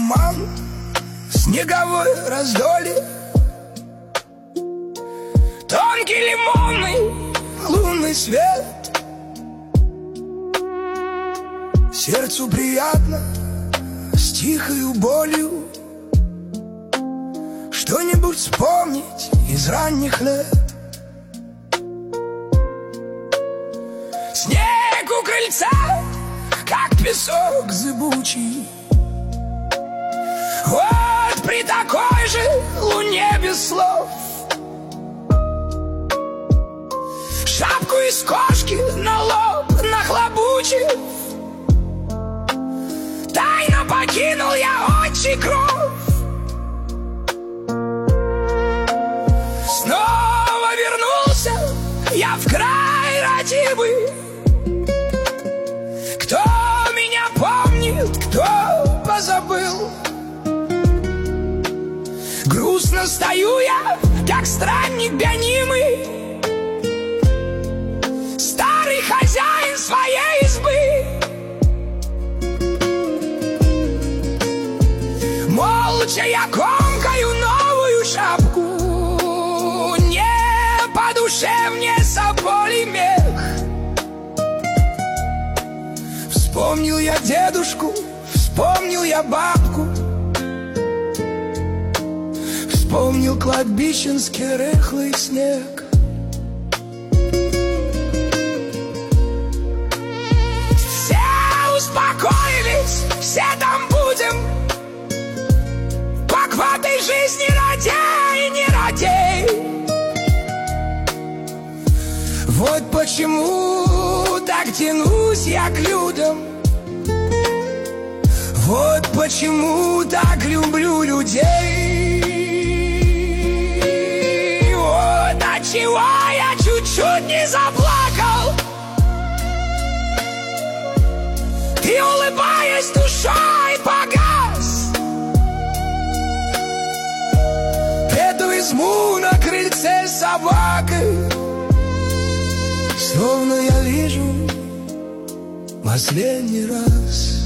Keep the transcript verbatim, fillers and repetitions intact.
туман, снеговое раздолье, тонкий лимонный лунный свет. Сердцу приятно с тихою болью что-нибудь вспомнить из ранних лет. Снег у крыльца, как песок зыбучий. Вот при такой же луне без слов шапку из кошки на лоб нахлобучив, тайно покинул я отчий кров. Снова вернулся я в край родимый. Кто меня помнит, кто позабыл? Грустно стою я, как странник гонимый, старый хозяин своей избы. Молча я комкаю новую шапку, не по душе мне соболи мех. Вспомнил я дедушку, вспомнил я бабку, вспомнил кладбищенский рыхлый снег. Все успокоились, все там будем, как в этой жизни радей, не радей. Вот почему так тянусь я к людям, вот почему так люблю людей. Вот отчего я чуть-чуть не заплакал, и, улыбаясь душой, погас. Эту избу на крыльце с собакой словно я вижу последний раз.